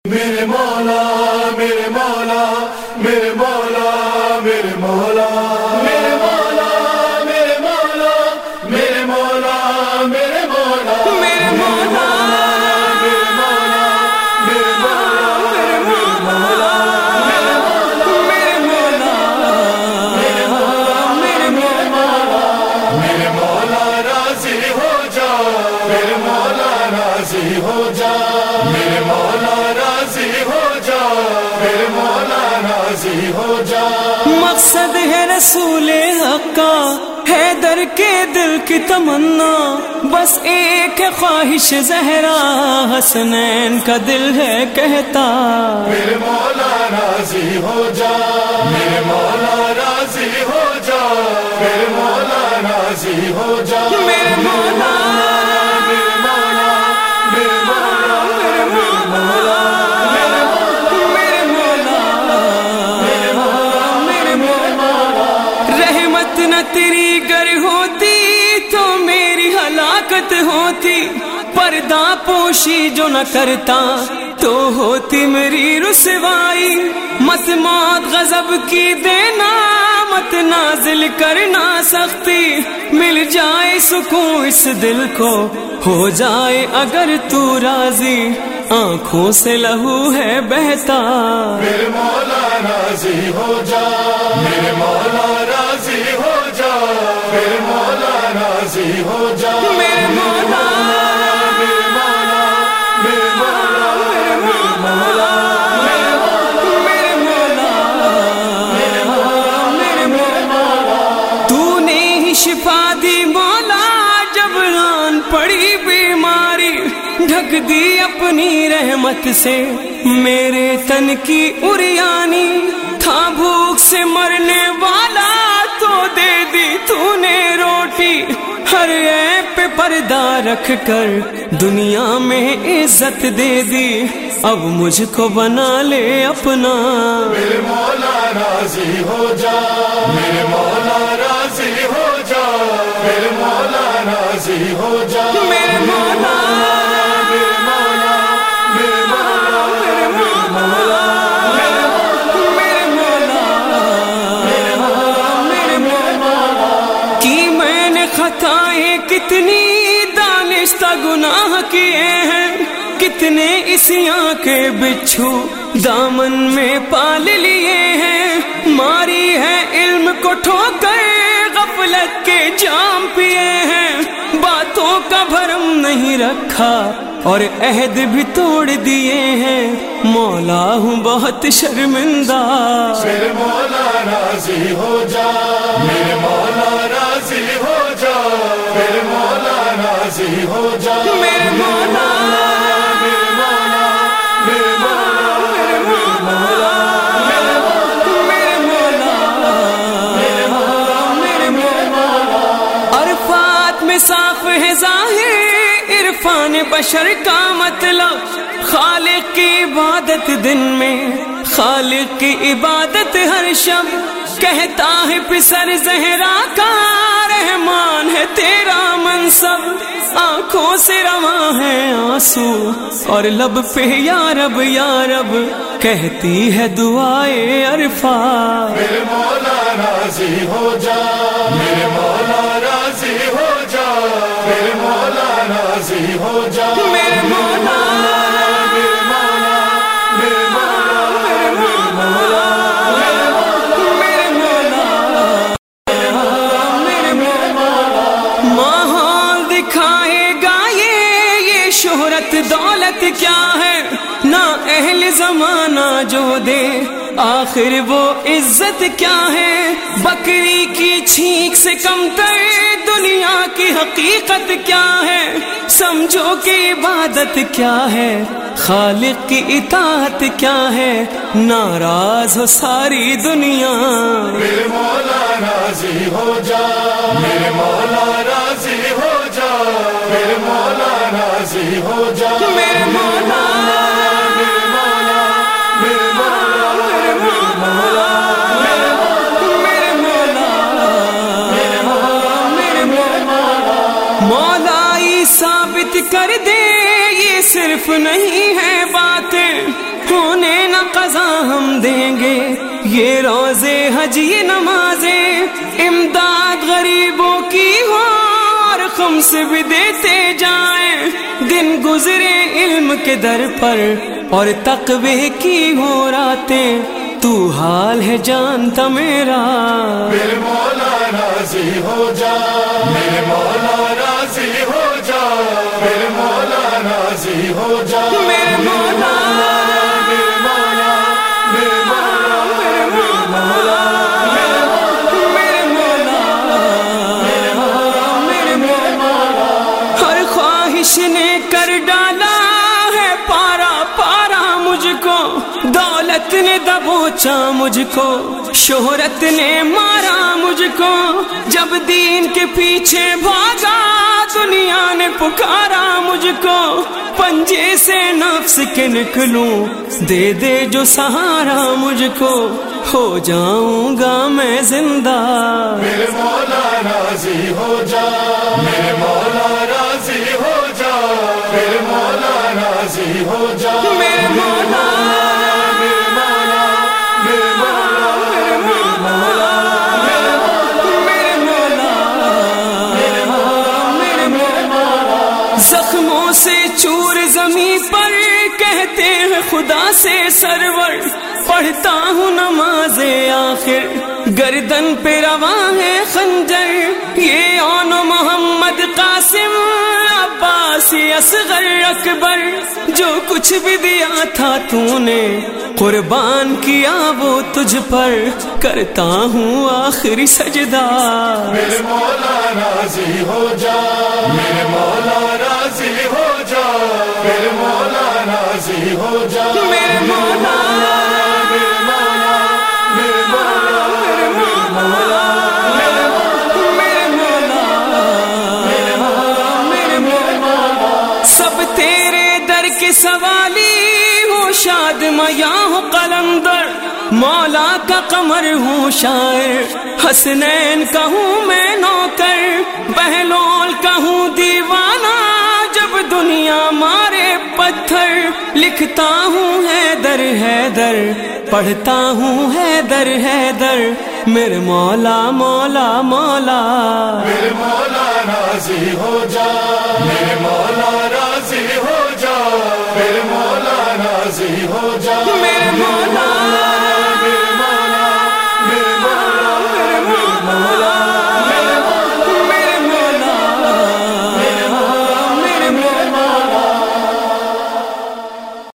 میرے مولا میرے مولا میرے مولا میرے مولا میرے مولا میرے مولا میرے مولا میرے مولا میرے مولا ہو جا میرے مولا راضی ہو جا میرے مولا راضی ہو جا. مقصد ہے رسول حق کا حیدر کے دل کی تمنا، بس ایک ہے خواہش زہرا حسنین کا دل ہے کہتا. میرے مولا راضی ہو جا میرے مولا راضی ہو جا میرے مولا راضی ہو جا میرے مولا تیری گر ہوتی تو میری ہلاکت ہوتی، پردہ پوشی جو نہ کرتا تو ہوتی میری رسوائی. مت موت غضب کی دینا، مت نازل کرنا سختی، مل جائے سکون اس دل کو ہو جائے اگر تو راضی. آنکھوں سے لہو ہے بہتا. میرے مولا راضی ہو جا میرے مولا راضی ہو جا میرے مولا راضی ہو جا میرے مولا میرے مولا میرے مولا میرے مولا میرے مولا میرے مولا. تو نے ہی شفا دی مولا جب ران پڑی بیماری، ڈھک دی اپنی رحمت سے میرے تن کی اریانی. تھا بھوک سے مرنے والا تو دے دی تو نے روٹی، ہر عیب پہ پردہ رکھ کر دنیا میں عزت دے دی. اب مجھ کو بنا لے اپنا. میرے مولا راضی ہو جا میرے مولا راضی ہو جا میرے مولا راضی ہو جا میرے مولا کتنی دانستہ گناہ کیے ہیں، کتنے اسیاں کے بچھو دامن میں پال لیے ہیں. ماری ہے علم کو ٹھوکر، غفلت کے جام پیے ہیں، باتوں کا بھرم نہیں رکھا اور عہد بھی توڑ دیے ہیں. مولا ہوں بہت شرمندہ. میرے مولا راضی ہو جا میرے مولا راضی ہو جا میرے مولا راضی ہو جا میرے مولا میرے مولا میرے مولا میرے مولا میرے مولا میرے مولا. عرفات میں صاف ہے ظاہر عرفان بشر کا مطلب، خالق کی عبادت دن میں خالق کی عبادت ہر شب. کہتا ہے پسر زہرا کا رحمان ہے تیرا منصب. آنکھوں سے رواں ہے آنسو اور لب پہ یا رب کہتی ہے دعائے عرفات. میرے مولا راضی ہو جا میرے مولا راضی ہو جا میرے مولا راضی ہو جا میرے مولا شہرت دولت کیا ہے نہ اہل زمانہ جو دے، آخر وہ عزت کیا ہے. بکری کی چھینک سے کم تر دنیا کی حقیقت کیا ہے. سمجھو کہ عبادت کیا ہے، خالق کی اطاعت کیا ہے. ناراض ہو ساری دنیا. میرے مولا راضی ہو جا میرے مولا راضی ہو جا میرے مولا راضی ہو جا میرے مولا میرے مولا میرے مولا میرے مولا میرے مولا. مولا ثابت کر دے یہ صرف نہیں ہے باتیں، یہ روزے حج یہ نمازیں امداد غریبوں کی ہو اور خمس بھی دیتے جائیں، دن گزرے علم کے در پر اور تقوی کی ہو راتیں، تو حال ہے جانتا میرا، میرے مولا راضی ہو جا، میرے مولا راضی ہو جا، میرے مولا راضی ہو جا، میرے مولا نے کر ڈالا ہے پارا پارا مجھ کو، دولت نے دبوچا مجھ کو، شہرت نے مارا مجھ کو، جب دین کے پیچھے بھاگا دنیا نے پکارا مجھ کو، پنجے سے نفس کے نکلوں دے دے جو سہارا مجھ کو، ہو جاؤں گا میں زندہ، میرے مولا راضی ہو جا، میرے مولا راضی ہو جا، میرے مولا راضی ہو جا، میرے مولا زخموں سے چور زمین پر کہتے ہیں خدا سے سرور، پڑھتا ہوں نماز آخر گردن پہ رواں ہے خنجر، یہ اون محمد قاسم عباسی اصغر اکبر، جو کچھ بھی دیا تھا تو نے قربان کیا وہ تجھ پر، کرتا ہوں آخری سجدہ، میرے مولا راضی ہو جا، میرے مولا راضی ہو جا، میرے مولا راضی ہو جا، میرے مولا سوالی ہوں شاد میاں ہوں قلندر، مولا کا قمر ہوں شاعر، حسنین کا ہوں میں نوکر، بہلول کا ہوں دیوانہ، جب دنیا مارے پتھر، لکھتا ہوں حیدر حیدر، پڑھتا ہوں حیدر حیدر، میرے مولا مولا مولا، میرے مولا راضی ہو جا، میرے مولا راضی ہو جا، میرے مولا راضی ہو جا، میرے مولا